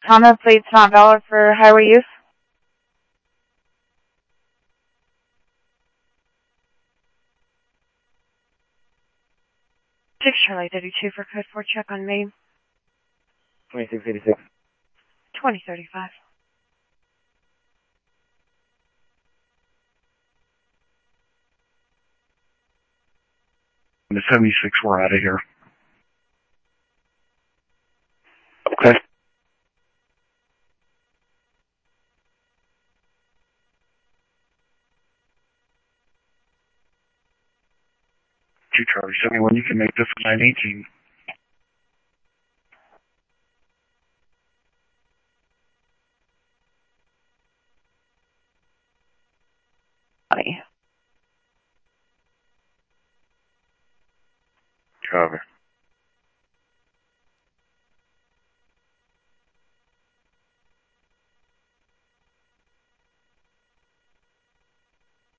Honda plates not valid for highway use. 6 Charlie 32 for code 4 check on Main. 2686. 2035. The 76, we're out of here. Okay. Two Charlie 71, you can make this 918. Funny.